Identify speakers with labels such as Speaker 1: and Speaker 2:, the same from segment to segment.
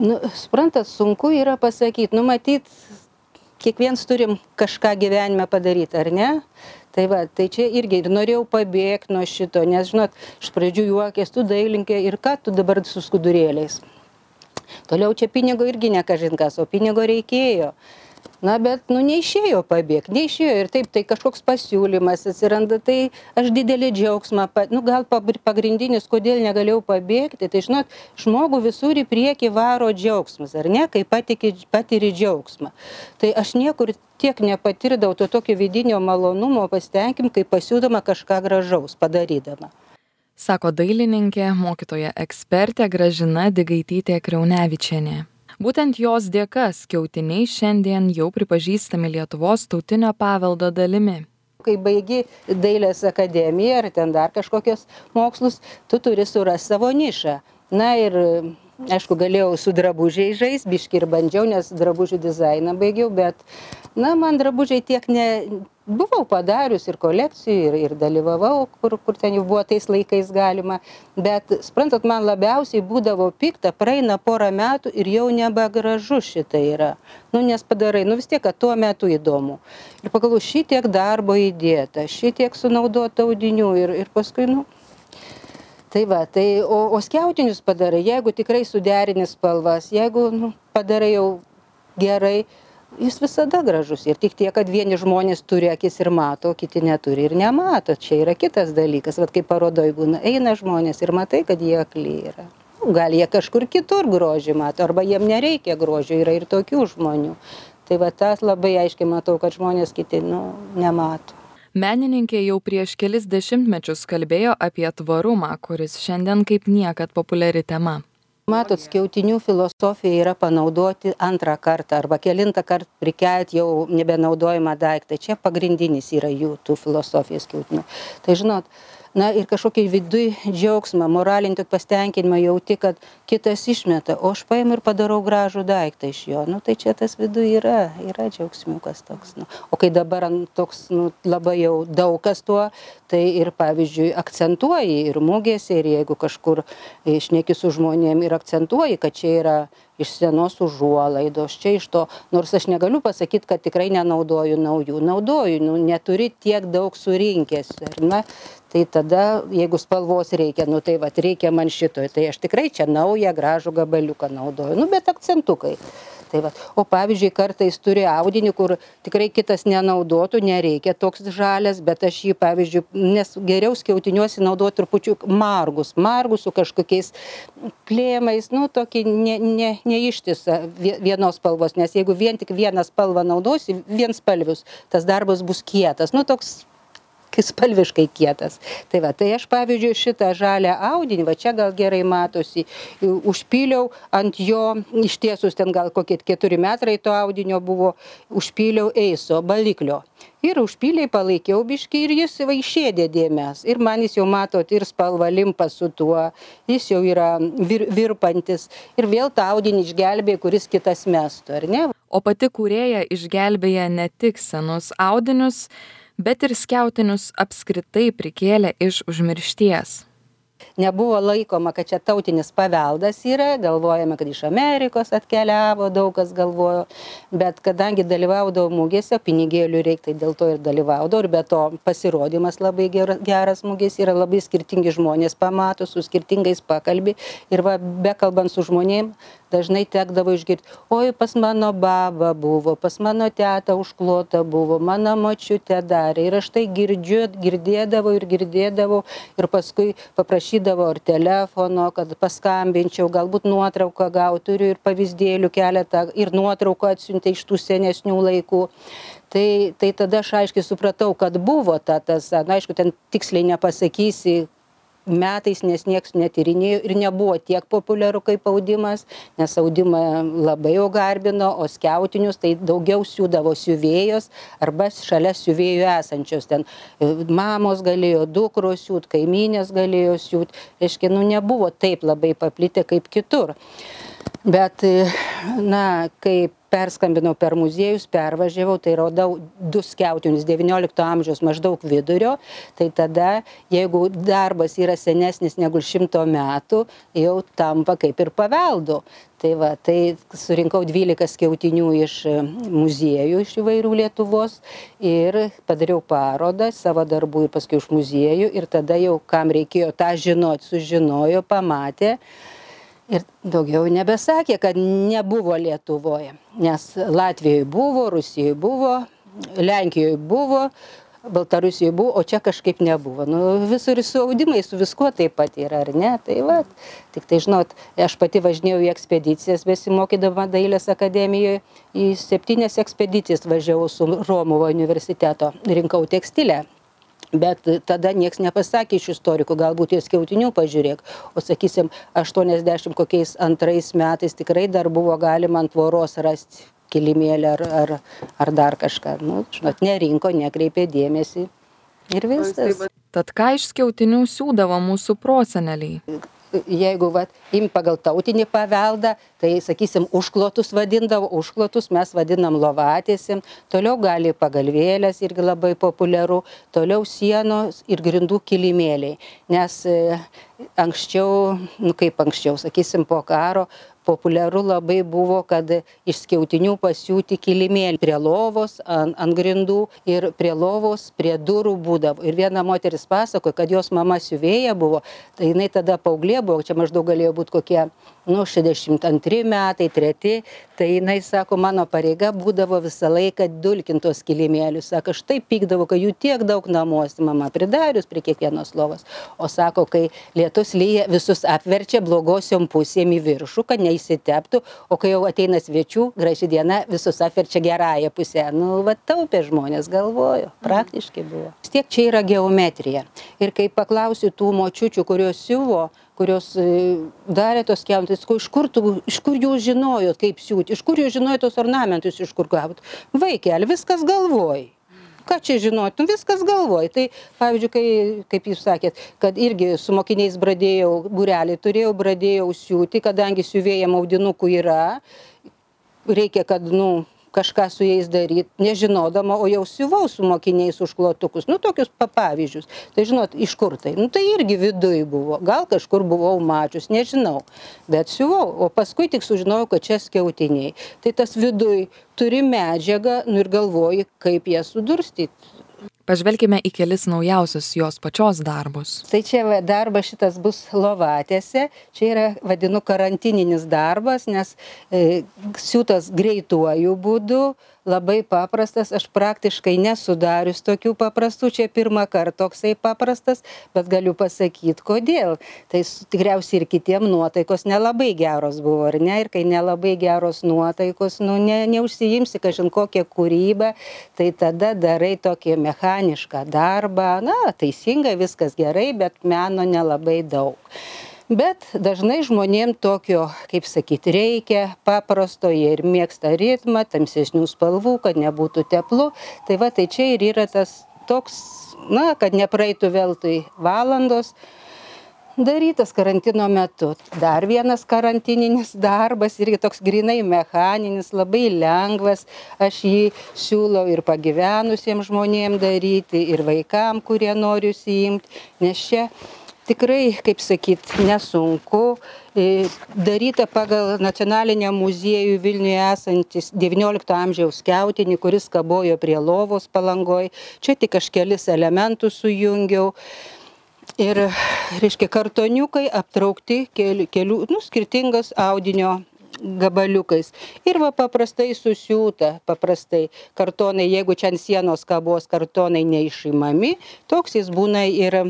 Speaker 1: Nu, suprantat, sunku yra pasakyti. Nu, matyt, kiekvienas turim kažką gyvenime padaryti, ar ne? Tai va, tai čia irgi ir norėjau pabėgti nuo šito, nes, žinot, iš pradžių juokės, tu dailinkė ir ką tu dabar su skudurėliais. Toliau čia pinigo irgi ne kažin kas, o pinigo reikėjo. Na, bet, nu, neišėjo pabėgti, neišėjo ir taip, tai kažkoks pasiūlymas atsiranda, tai aš didelį džiaugsmą, nu, gal pagrindinis, kodėl negalėjau pabėgti, tai, žinot, žmogų visur į priekį varo džiaugsmas, ar ne, kai patiri džiaugsmą. Tai aš niekur tiek nepatirdavau to tokio vidinio malonumo pasitenkim, kai pasiūdama kažką gražaus padarydama.
Speaker 2: Sako dailininkė, mokytoja ekspertė Gražina Digaitytė Kriaunevičienė. Būtent jos dėka skiautiniai šiandien jau pripažįstami Lietuvos tautinio paveldo dalimi.
Speaker 1: Kai baigi dailės akademiją ar ten dar kažkokios mokslus, tu turi surasti savo nišą. Na ir, aišku, galėjau su drabužiai žaisti, biškį ir bandžiau, nes drabužių dizainą baigiau, bet, na, man drabužiai tiek buvau padarius ir kolekcijų, ir dalyvavau, kur ten jau buvo tais laikais galima, bet, suprantat, man labiausiai būdavo pikta, praeina porą metų ir jau nebegražu šitai yra. Nu, nes padarai, nu vis tiek, kad tuo metu įdomu. Ir pagalvoju, šitiek darbo įdėta, šitiek sunaudota audinių ir paskui, nu, tai va, tai, o skiautinius padarai, jeigu tikrai suderini spalvas, jeigu, nu, padarai jau gerai, jis visada gražus. Ir tik tiek, kad vieni žmonės turi akis ir mato, kiti neturi ir nemato. Čia yra kitas dalykas. Vat kaip parodoj būna, eina žmonės ir matai, kad jie akli yra. Gal jie kažkur kitur grožį mato, arba jiem nereikia grožio, yra ir tokių žmonių. Tai va tas labai aiškiai matau, kad žmonės kiti, nu, nemato.
Speaker 2: Menininkė jau prieš kelis dešimtmečius kalbėjo apie tvarumą, kuris šiandien kaip niekad populiari tema.
Speaker 1: Matot, skiautinių filosofija yra panaudoti antrą kartą arba kelintą kartą prikelt jau nebenaudojimą daiktą. Čia pagrindinis yra jų tų filosofijos skiautinių. Tai žinot, na ir kažkokį viduj džiaugsmą, moralinį tik pasitenkinimą jauti, kad kitas išmeta, o aš paimu ir padarau gražų daiktą iš jo. Nu tai čia tas viduj yra džiaugsmiukas toks. Nu. O kai dabar toks, nu, labai jau daug kas tuo, tai ir pavyzdžiui akcentuoji ir mugėse, ir jeigu kažkur šneki su žmonėm ir akcentuoji, kad čia yra iš senos užuolaidos, čia iš to, nors aš negaliu pasakyti, kad tikrai nenaudoju naujų, naudoju, nu, neturi tiek daug surinkęs, ar ne? Tai tada, jeigu spalvos reikia, nu tai vat, reikia man šitoj, tai aš tikrai čia naują gražų gabaliuką naudoju, nu bet akcentukai. Tai vat. O pavyzdžiui, kartais turi audinį, kur tikrai kitas nenaudotų, nereikia toks žalias, bet aš jį, pavyzdžiui, nes geriau skiautiniuosi naudoti trupučiu margus su kažkokiais plėmais, nu tokį neištisą vienos spalvos, nes jeigu vien tik vieną spalvą naudosi, vienspalvius, tas darbas bus kietas, nu toks spalviškai kietas. Tai va, tai aš pavyzdžiui šitą žalią audinį, va čia gal gerai matosi, užpyliau ant jo, ištiesus ten gal kokie 4 metrai to audinio buvo, užpyliau eiso, baliklio. Ir užpyliai palaikiau biškį ir jis išėdė dėmes. Ir man jis jau matot ir spalva limpa su tuo, jis jau yra virpantis. Ir vėl tą audinį išgelbėja, kuris kitas mestų, ar ne?
Speaker 2: O pati kūrėja išgelbėja ne tik senus audinius, bet ir skiautinius apskritai prikėlė iš užmiršties.
Speaker 1: Nebuvo laikoma, kad čia tautinis paveldas yra, galvojame, kad iš Amerikos atkeliavo, daug kas galvojo, bet kadangi dalyvaudavau mugėse, pinigėlių reikia, tai dėl to ir dalyvaudavau, ir be to pasirodymas labai geras mugės, yra labai skirtingi žmonės pamato, su skirtingais pakalbi, ir va, bekalbant su žmonėm, dažnai tekdavo išgirti, oi, pas mano babą buvo, pas mano tetą užklota buvo, mano močiutė darė, ir aš tai girdėdavau, ir paskui paprašydavau ar telefono, kad paskambinčiau, galbūt nuotrauką gauti, turiu ir pavyzdėlių keletą, ir nuotrauką atsiuntė iš tų senesnių laikų. Tai tada aš aiškiai supratau, kad buvo tas, na, aišku, ten tiksliai nepasakysi metais, nes nieks netyrinėjo ir nebuvo tiek populiaru kaip audimas, nes audimą labai jau garbino, o skiautinius tai daugiau siūdavo siuvėjos arba šalia siuvėjų esančios. Ten mamos galėjo, dukros siūt, kaimynės galėjo siūt, reiškia, nu nebuvo taip labai paplitę kaip kitur. Bet kai perskambinau per muziejus, pervažiavau, tai radau 2 skiautinius 19 amžiaus maždaug vidurio, tai tada, jeigu darbas yra senesnis negu 100 metų, jau tampa kaip ir paveldu. Tai surinkau 12 skiautinių iš muziejų, iš įvairių Lietuvos ir padariau parodą savo darbų ir paskui iš muziejų ir tada jau, kam reikėjo tą žinoti, sužinojo, pamatė. Ir daugiau nebesakė, kad nebuvo Lietuvoje, nes Latvijoje buvo, Rusijoje buvo, Lenkijoje buvo, Baltarusijoje buvo, o čia kažkaip nebuvo. Visur su audimai, su viskuo taip pat yra, ar ne? Tai va, tik tai žinot, aš pati važinėjau į ekspedicijas, besimokydama Dailės akademijoje, į 7 ekspedicijas važiavau su Romuvo universiteto, rinkau tekstilę. Bet tada nieks nepasakė iš istorikų, galbūt jos skiautinių pažiūrėk, o sakysim, 82 metais tikrai dar buvo galima ant tvoros rasti kilimėlį ar dar kažką. Žinot, nerinko, nekreipė dėmesį ir viskas.
Speaker 2: Tad ką iš skiautinių siūdavo mūsų proseneliai?
Speaker 1: Jeigu im pagal tautinį paveldą, tai, sakysim, užklotus vadindavo, užklotus mes vadinam lovatiesim, toliau gali pagalvėlės, irgi labai populiaru, toliau sienos ir grindų kilimėliai, nes anksčiau, kaip anksčiau, sakysim, po karo, populiaru labai buvo, kad iš skiautinių pasiūti kilimėlį prie lovos, ant grindų ir prie lovos, prie durų būdavo. Ir viena moteris pasakojo, kad jos mama siuvėja buvo, tai jinai tada paauglė buvo, čia maždaug galėjo būti kokie 62 metai, 3, tai jinai sako, mano pareiga būdavo visą laiką dulkintos kilimėlius. Sako, aš taip pykdavau, kad jų tiek daug namuose, mama pridarius prie kiekvienos lovos. O sako, kai lietus lyja, visus apverčia blogosiom pusėm į viršų, kad neįsiteptų, o kai jau ateina svečių, graži diena, visus apverčia gerąją pusę. Taupė žmonės, galvojo, praktiškai buvo. Vis tiek čia yra geometrija. Ir kai paklausiu tų močiučių, kurios siuvo, kurios darė tos skiautis, iš kur jūs žinojot, kaip siūti, iš kur jūs žinojot tos ornamentus, iš kur gavot. Vaikeli, viskas galvoj. Ką čia žinot? Viskas galvoj. Tai, pavyzdžiui, kaip jūs sakėt, kad irgi su mokiniais būrelį turėjau, pradėjau siūti, kadangi siuvėjam audinukų yra, reikia, kad, kažką su jais daryti, nežinodama, o jau siuvau su mokiniais užklotukus, tokius pavyzdžius. Tai žinot, iš kur tai? Tai irgi viduj buvo, gal kažkur buvau mačius, nežinau, bet siuvau, o paskui tik sužinojau, kad čia skiautiniai. Tai tas viduj turi medžiagą, ir galvoji, kaip ją sudurstyti.
Speaker 2: Pažvelkime į kelis naujausius jos pačios darbus.
Speaker 1: Tai čia darbas šitas bus lovatėse, čia yra, vadinu, karantininis darbas, nes siūtas greituoju būdu, labai paprastas, aš praktiškai nesudarius tokių paprastų, čia pirmą kartą toksai paprastas, bet galiu pasakyti, kodėl. Tai tikriausiai ir kitiem nuotaikos nelabai geros buvo, ar ne? Ir kai nelabai geros nuotaikos, neužsiimsi kažin kokią kūrybą, tai tada darai tokį mechanišką darbą, teisingai, viskas gerai, bet meno nelabai daug. Bet dažnai žmonėm tokio, kaip sakyti, reikia paprasto, jie ir mėgsta ritmą, tamsesnių spalvų, kad nebūtų teplu. Tai čia ir yra tas toks, kad nepraeitų veltui valandos, darytas karantino metu. Dar vienas karantininis darbas, irgi toks grinai mechaninis, labai lengvas. Aš jį siūlau ir pagyvenusiems žmonėms daryti, ir vaikam, kurie nori užsiimti, nes čia tikrai, kaip sakyt, nesunku, daryta pagal Nacionaliniam muziejui Vilniuje esantis 19 amžiaus skiautinį, kuris kabojo prie lovos Palangoj. Čia tik aš kelis elementus sujungiau. Ir, reiškia, kartoniukai aptraukti kelių, skirtingas audinio gabaliukais. Ir paprastai susiūta, paprastai kartonai, jeigu čia ant sienos kabos kartonai neišimami, toks jis būna ir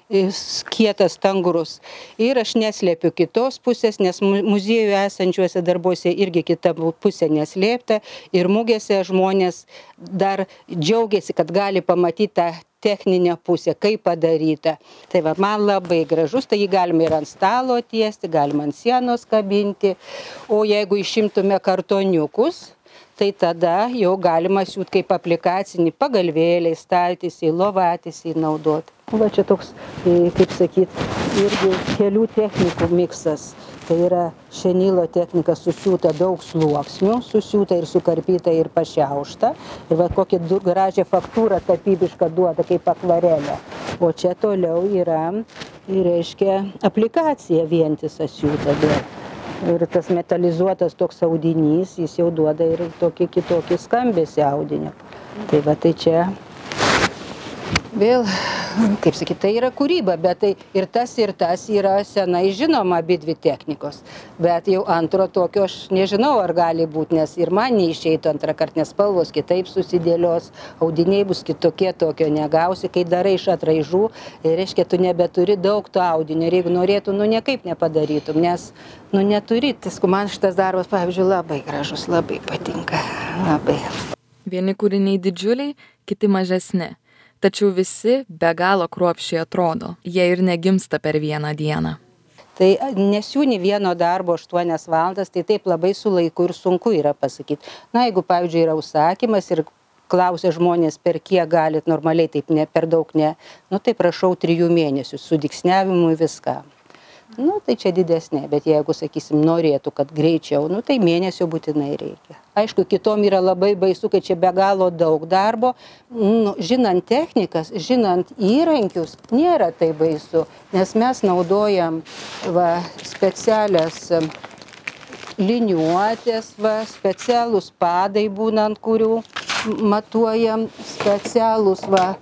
Speaker 1: kietas, tangrus. Ir aš neslėpiu kitos pusės, nes muziejuje esančiuose darbuose irgi kita pusė neslėpta. Ir mugėse žmonės dar džiaugiasi, kad gali pamatyti tą techninę pusę, kaip padaryta. Tai man labai gražus, tai jį galima ir ant stalo tiesti, galima ant sienos kabinti. O jeigu išimtume kartoniukus, tai tada jau galima siūt kaip aplikacinį pagalvėliai, staltiesiai, lovatiesiai naudoti. Va čia toks, kaip sakyt, irgi kelių technikų miksas. Tai yra šenilo technika susiūta daug sluoksnių, susiūta ir sukarpyta ir pašiaušta. Ir va kokią gražią faktūrą tapybišką duoda kaip akvarelė. O čia toliau yra, reiškia, aplikacija vientisa siūta dar. Ir tas metalizuotas toks audinys, jis jau duoda ir tokį kitokį skambesį audinio. Tai va tai čia vėl, kaip sakyt, tai yra kūryba, bet tai ir tas yra senai žinoma abidvi technikos. Bet jau antro tokio aš nežinau, ar gali būti, nes ir man neišeitų antrąkart, nes spalvos kitaip susidėlios, audiniai bus kitokie, tokio negausi, kai darai iš atraižų, reiškia, tu nebeturi daug to audinio ir jeigu norėtų, niekaip nepadarytum, nes, neturi. Man šitas darbas, pavyzdžiui, labai gražus, labai patinka, labai.
Speaker 2: Vieni kūriniai didžiuliai, kiti mažesni. Tačiau visi be galo kruopščiai atrodo. Jie ir negimsta per vieną dieną.
Speaker 1: Tai nesiūni vieno darbo 8 valandas, tai taip labai su laiku ir sunku yra pasakyti. Na, jeigu, pavyzdžiui, yra užsakymas ir klausia žmonės, per kiek galit normaliai, taip ne, per daug ne, tai prašau 3 mėnesių su dygsniavimui viską. Tai čia didesnė, bet jeigu, sakysim, norėtų, kad greičiau, tai mėnesio būtinai reikia. Aišku, kitom yra labai baisu, kad čia be galo daug darbo. Žinant technikas, žinant įrankius, nėra tai baisu, nes mes naudojam specialias liniuotės, specialūs padai būnant, kurių matuojam, specialūs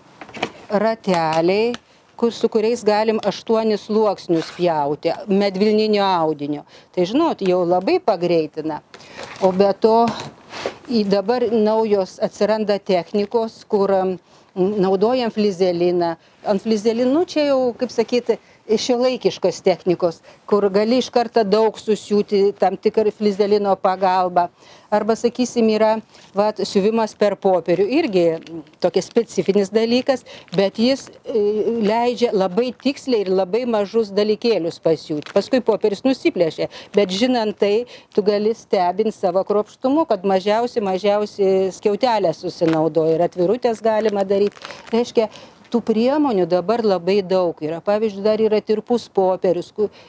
Speaker 1: rateliai, su kuriais galim 8 sluoksnius pjauti, medvilninio audinio. Tai žinot, jau labai pagreitina. O be to, dabar naujos atsiranda technikos, kur naudojam flizeliną. Ant flizelinų čia jau, kaip sakyti, šiuolaikiškos technikos, kur gali iš karto daug susiūti tam tikrą flizelino pagalbą. Arba, sakysim, yra siuvimas per popierių. Irgi tokia specifinis dalykas, bet jis leidžia labai tiksliai ir labai mažus dalykėlius pasiūti. Paskui popieris nusiplėšia, bet žinant tai, tu gali stebinti savo kruopštumu, kad mažiausiai skiautelę susinaudoja ir atvirutės galima daryti. Reiškia, tų priemonių dabar labai daug yra. Pavyzdžiui, dar yra tirpus popierius,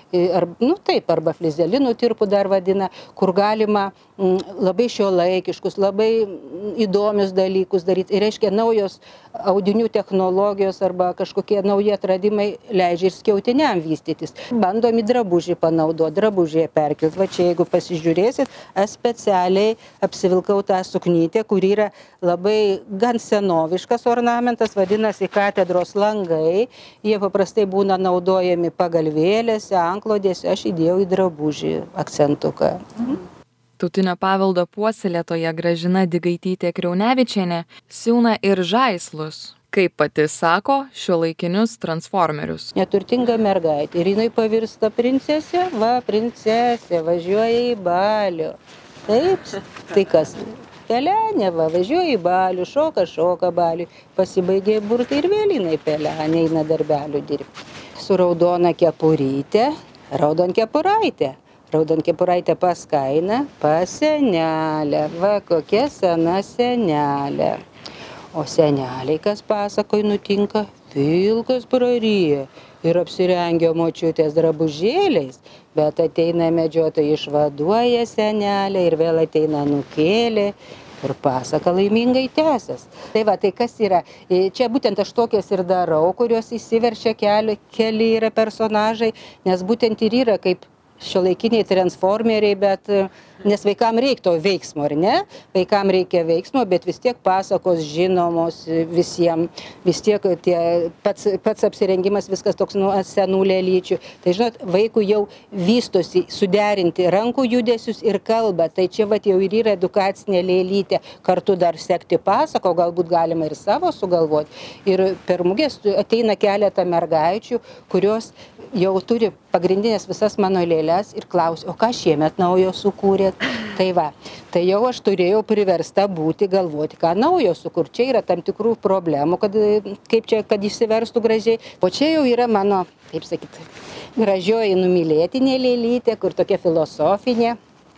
Speaker 1: arba flizelinų tirpų dar vadina, kur galima labai šiuolaikiškus, labai įdomius dalykus daryti. Ir reiškia, naujos audinių technologijos arba kažkokie nauji atradimai leidžia ir skiautiniam vystytis. Bandom į drabužį panaudoti, drabužėje perkelti. Va čia, jeigu pasižiūrėsit, aš specialiai apsivilkau tą suknytę, kur yra labai gan senoviškas ornamentas, vadinasi katedros langai. Jie paprastai būna naudojami pagalvėlėse, antklodėse, aš įdėjau į drabužį akcentuką.
Speaker 2: Tautinio paveldo puoselėtoja Gražina Digaitytė-Kriaunevičienė siūna ir žaislus, kaip pati sako, šiuolaikinius transformerius.
Speaker 1: Neturtinga mergaitė ir jinai pavirsta princesė, princesė važiuoja į balių. Taip, tai kas? Pelenė, važiuoja į balių, šoka balių, pasibaigė burtai ir vėl jinai pelenė, eina darbelių dirbti. Su raudona kepurytė, raudonkepuraitė. Raudonkepuraitė pas kainą, pas senelę. Kokia sena senelė. O seneliai, kas pasakoj nutinka, vilkas praryja ir apsirengia močiutės drabužėliais, bet ateina medžiotojai, išvaduoja senelę ir vėl ateina nukėlė. Ir pasaka laimingai tęsias. Tai kas yra? Čia būtent aš tokias ir darau, kurios įsiverčia keli yra personažai, nes būtent ir yra kaip šiuolaikiniai transformeriai, bet nes vaikam reikia to veiksmo, ar ne? Vaikam reikia veiksmo, bet vis tiek pasakos žinomos visiems, vis tiek pats apsirengimas viskas toks nuo senų lėlyčių. Tai žinot, vaikų jau vystosi suderinti rankų judesius ir kalbą, tai čia jau ir yra edukacinė lėlytė, kartu dar sekti pasako, galbūt galima ir savo sugalvoti. Ir per mugės ateina keletą mergaičių, kurios jau turi pagrindinės visas mano lėles ir klausia, o ką šiemet naujo sukūrėt? Tai jau aš turėjau priversta būti galvoti, ką naujo sukurti. Čia yra tam tikrų problemų, kad išsiverstų gražiai. O čia jau yra mano, kaip sakyti, gražioji numylėtinė lėlytė, kur tokia filosofinė.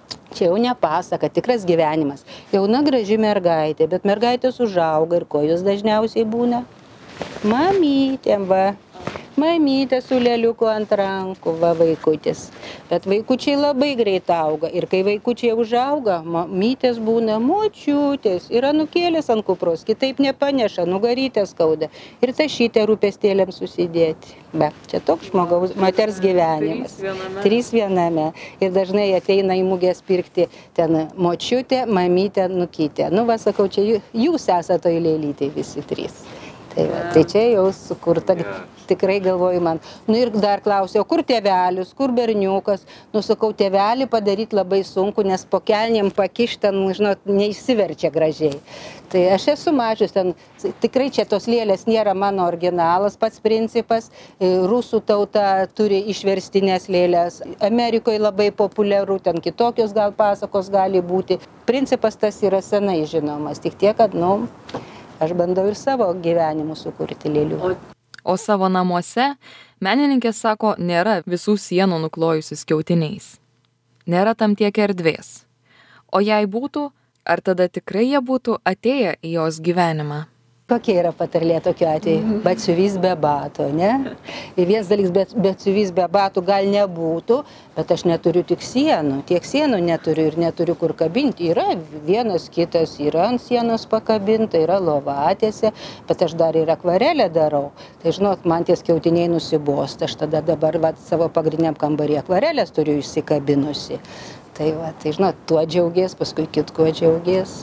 Speaker 1: Čia jau ne pasaka, tikras gyvenimas. Jauna graži mergaitė, bet mergaitės užauga ir ko jūs dažniausiai būna? Mamytėm, va. Mamytė su lėliuku ant rankų, va vaikutis. Bet vaikučiai labai greit auga. Ir kai vaikučiai užauga, mamytės būna močiutės. Ir anūkėlės ant kupros, kitaip nepaneša, nugarytę skauda. Ir tašytę rūpestėlėm susidėti. Be, čia toks žmogaus, moters gyvenimas. Trys viename. Ir dažnai ateina į mugės pirkti ten močiutė, mamytė, nukytė. Nu, va, sakau, čia jūs esate toj lėlytėj visi trys. Tai čia jau sukurta, tikrai galvoju man. Nu ir dar klausiau, kur tėvelis, kur berniukas. Nu sakau, tėvelį padaryti labai sunku, nes po kelnėm pakišti, nu, žinot, neišsiverčia gražiai. Tai aš esu mačius ten, tikrai čia tos lėlės nėra mano originalas, pats principas. Rusų tauta turi išverstinės lėlės. Amerikoje labai populiaru, ten kitokios gal pasakos gali būti. Principas tas yra senai žinomas, tik tiek, kad, nu, aš bandau ir savo gyvenimu sukurti lėlių.
Speaker 2: O savo namuose menininkė sako, nėra visų sienų nuklojusi skiautiniais. Nėra tam tiek erdvės. O jei būtų, ar tada tikrai jie būtų atėję į jos gyvenimą?
Speaker 1: Kokia yra patarlė tokiu atveju? Batsiuvys be batų, ne? Ir vienas dalykas, batsiuvys be batų gal nebūtų, bet aš neturiu tik sienų. Tiek sienų neturiu ir neturiu kur kabinti. Yra vienas kitas, yra ant sienos pakabinta, yra lovatėse, bet aš dar ir akvarelę darau. Tai žinot, man tie skiautiniai nusibosta. Aš tada dabar savo pagrindiniam kambarį akvarelės turiu išsikabinusi. Tai žinot, tuo džiaugies, paskui kitkuo džiaugies.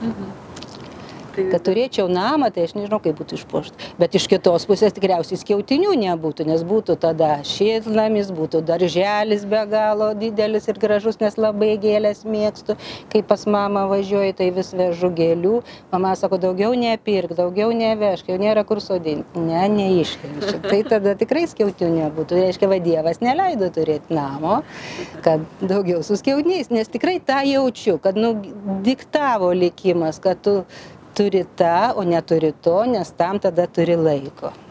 Speaker 1: Kad turėčiau namą, tai aš nežinau, kaip būtų išpuošta. Bet iš kitos pusės tikriausiai skiautinių nebūtų, nes būtų tada šiltnamis, būtų darželis be galo didelis ir gražus, nes labai gėlės mėgstu. Kai pas mamą važiuoju, tai vis vežu gėlių. Mama sako, daugiau nepirk, daugiau nevežk, jau nėra kur sodinti. Ne, neiškenčiu. Tai tada tikrai skiautinių nebūtų. Reiškia, va Dievas neleido turėti namo, kad daugiau su skiautiniais, nes tikrai tą jaučiu, kad diktavo likimas, kad tu turi tą, o neturi to, nes tam tada turi laiko.